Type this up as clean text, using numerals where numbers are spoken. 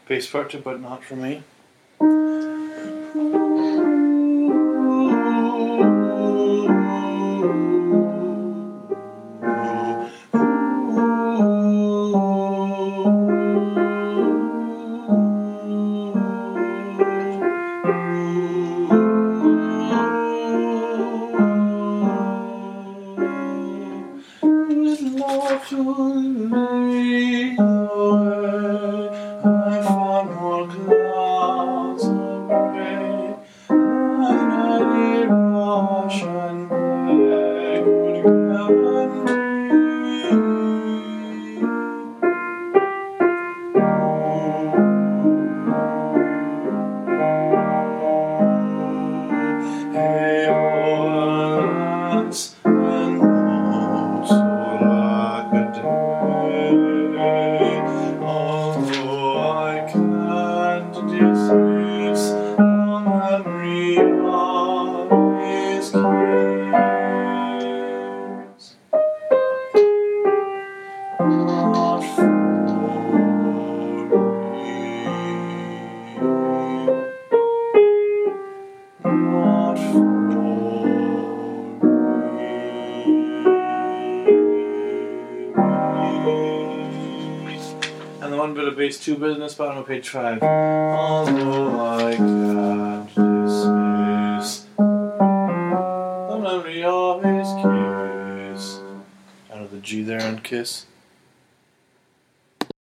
bass part to But Not For Me. Love to lead away, I found more clouds of gray, and any rush and break would guarantee. Hey, oh, alas, and oh, so like a day, although I can't dismiss the memory of his kiss. Not for me, not for and the one bit of bass, 2 business, bottom of page 5. Although I can't dismiss the memory of his kiss. Out of the G there on kiss.